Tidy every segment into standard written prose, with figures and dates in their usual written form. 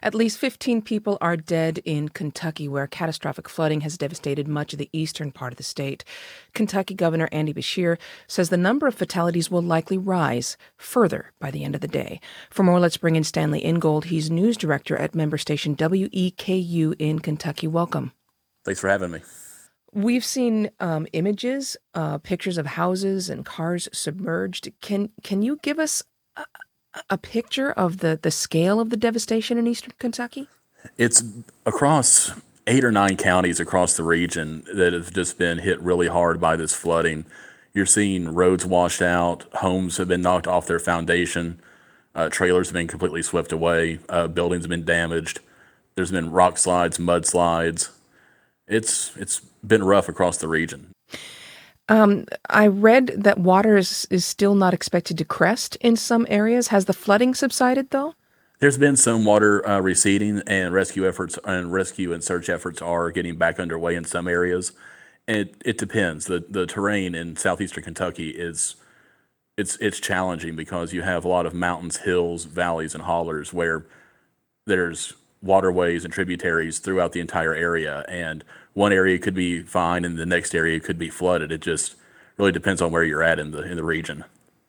At least 15 people are dead in Kentucky, where catastrophic flooding has devastated much of the eastern part of the state. Kentucky Governor Andy Beshear says the number of fatalities will likely rise further by the end of the day. For more, let's bring in Stanley Ingold. He's news director at member station WEKU in Kentucky. Welcome. Thanks for having me. We've seen images, pictures of houses and cars submerged. Can you give us a picture of the scale of the devastation in eastern Kentucky? It's across 8 or 9 counties across the region that have just been hit really hard by this flooding. You're seeing roads washed out, homes have been knocked off their foundation, trailers have been completely swept away, buildings have been damaged. There's been rock slides, mudslides. It's been rough across the region. I read that water is still not expected to crest in some areas. Has the flooding subsided, though? There's been some water receding, and rescue and search efforts are getting back underway in some areas. And it depends. The terrain in southeastern Kentucky it's challenging because you have a lot of mountains, hills, valleys, and hollers where there's waterways and tributaries throughout the entire area, and one area could be fine and the next area could be flooded. It just really depends on where you're at in the region.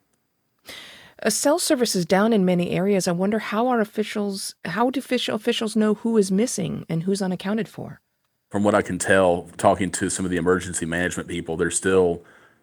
Cell service is down in many areas. I wonder how do officials know who is missing and who's unaccounted for? From what I can tell, talking to some of the emergency management people, they're still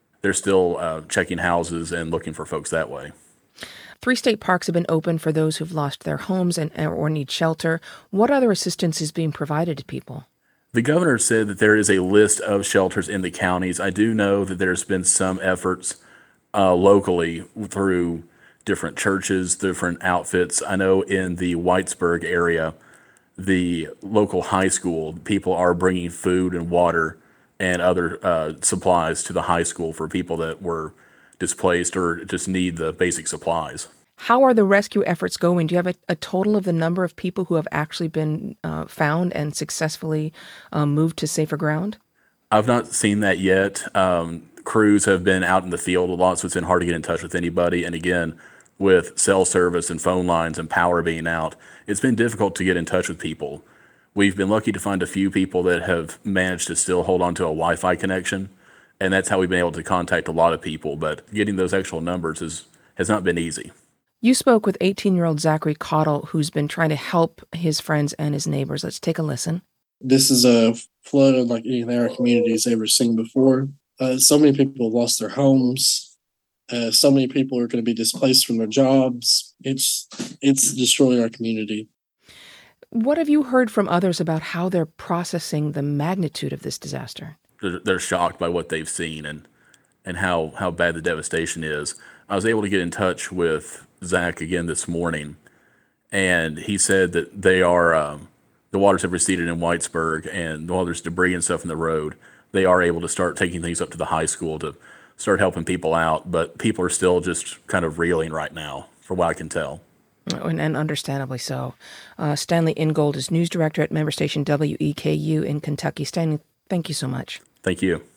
checking houses and looking for folks that way. 3 state parks have been open for those who've lost their homes or need shelter. What other assistance is being provided to people? The governor said that there is a list of shelters in the counties. I do know that there's been some efforts locally through different churches, different outfits. I know in the Whitesburg area, the local high school, people are bringing food and water and other supplies to the high school for people that were displaced or just need the basic supplies. How are the rescue efforts going? Do you have a total of the number of people who have actually been found and successfully moved to safer ground? I've not seen that yet. Crews have been out in the field a lot, so it's been hard to get in touch with anybody. And again, with cell service and phone lines and power being out, it's been difficult to get in touch with people. We've been lucky to find a few people that have managed to still hold on to a Wi-Fi connection, and that's how we've been able to contact a lot of people. But getting those actual numbers has not been easy. You spoke with 18-year-old Zachary Cottle, who's been trying to help his friends and his neighbors. Let's take a listen. This is a flood unlike anything our community's ever seen before. So many people have lost their homes. So many people are going to be displaced from their jobs. It's destroying our community. What have you heard from others about how they're processing the magnitude of this disaster? They're shocked by what they've seen and how bad the devastation is. I was able to get in touch with Zach again this morning, and he said that they are the waters have receded in Whitesburg, and while there's debris and stuff in the road, they are able to start taking things up to the high school to start helping people out. But people are still just kind of reeling right now, from what I can tell. And understandably so. Stanley Ingold is news director at member station WEKU in Kentucky. Stanley, thank you so much. Thank you.